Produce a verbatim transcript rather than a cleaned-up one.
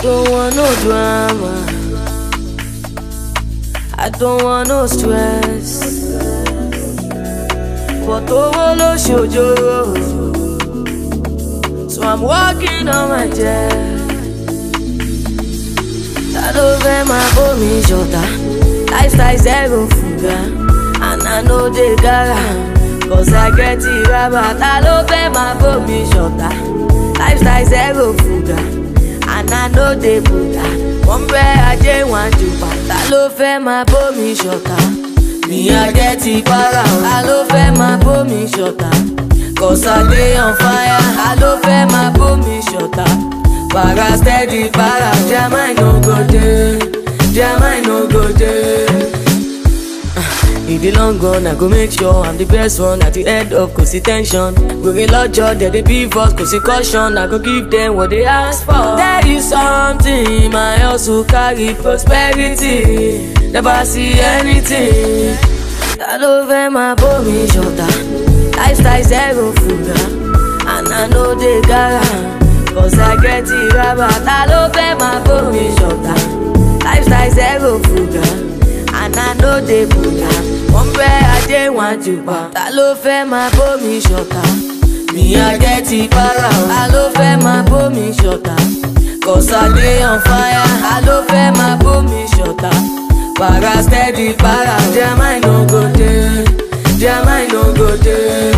don't want no drama, I don't want no stress. But over lo shojoro, so I'm walking on my jet. Ta ló fẹ́ máa bómi ṣọ̀tá, lifestyle zero fuga, and I know they gara, cause I get it raba. Ta ló fẹ́ máa bómi ṣọ̀tá, lifestyle zero fuga, and I know they buga. One pẹ́ ajé wọn jùpá. Ta ló fẹ́ máa bómi ṣọ̀tá, me I get it para. Ta ló fẹ́ máa bómi ṣọ̀tá, cause I dey on fire. Ta ló fẹ́ máa bómi ṣọ̀tá, para steady para. Jamai no go dey, Jamai no go dey. In the long run, I go make sure I'm the best one at the head of cause tension. We're lọ́jọ́, they dey beef us, cause caution. I go give them what they ask for. There is something, my hustle carry prosperity. Never see anything. Ta ló fẹ́ máa bómi ṣọ̀tá, lifestyle zero fuga, and I know they gara, cause I get it raba. Ta ló fẹ́ máa bómi ṣọ̀tá, lifestyle zero fuga, and I know they buga. One pẹ́ ajé wọn jùpá. Ta ló fẹ́ máa bómi ṣọ̀tá, me I get it para. Ta ló fẹ́ máa bómi ṣọ̀tá, cause I dey on fire. Ta ló fẹ́ máa bómi ṣọ̀tá, para steady para. Jamai no go dey, Jamai no go dey.